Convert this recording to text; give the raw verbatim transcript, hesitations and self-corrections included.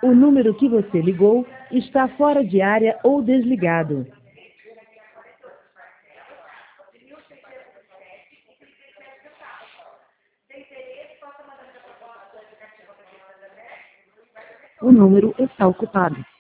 O número que você ligou está fora de área ou desligado. O número está ocupado.